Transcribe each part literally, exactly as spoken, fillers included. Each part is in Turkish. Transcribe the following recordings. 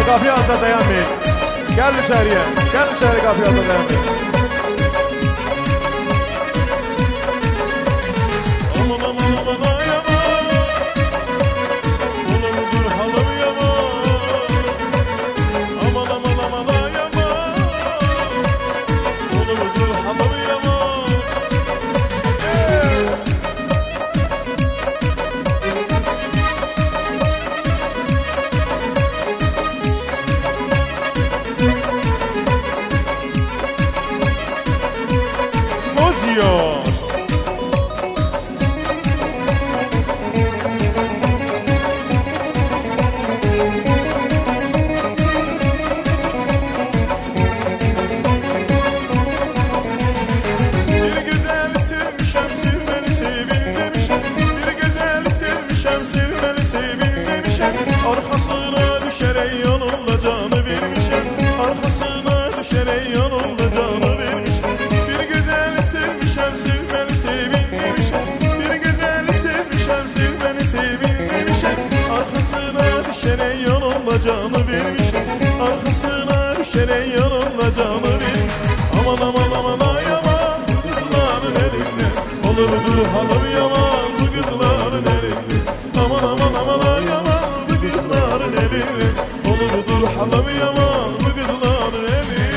kapıyı ağzına dayanmayın. Gel içeriye. Gel içeri, kapıyı ağzına dayanmayın. Aman aman aman ay aman, oğlum dur halım yaman. Aman aman aman ay aman, oğlum dur halım yaman. Mozio. Bir güzel sevmişem, sevmeni sevin demişem. Bir güzel sevmişem, sevmeni sevin demişem. Arkasına düşerek yolunda canı vermişem. Arkasına düşerek yolunda canı vermişem. Bir güzel sevmişem, sevmeni sevin demişem. Bir güzel sevmişem, sevmeni sevin demişem. Arkasına düşerek yolunda canı vermişem. Arkasına düşerek yolunda canı vermişem. Aman aman aman ay aman, kızların elinde olur dur halım yaman, bu kızların elinde. Aman aman aman ay aman, bu kızların elinde olur dur halım yaman, bu kızların elinde.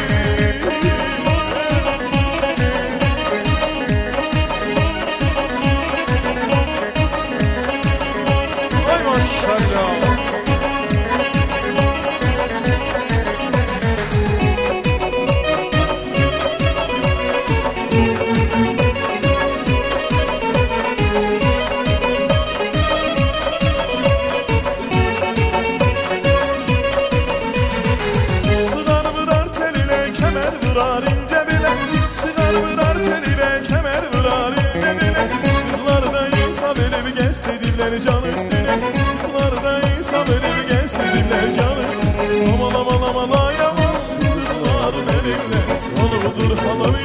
Ay maşallah. Sıgar vurar teline, kemer vurar ince bile. Sıgar vurar teline, kemer vurar ince bile. Kızlar da insan verip geçtidirler can üstüne. Kızlar da insan verip geçtidirler can üstüne. Aman aman aman ay aman, kızların elinde olur dur halım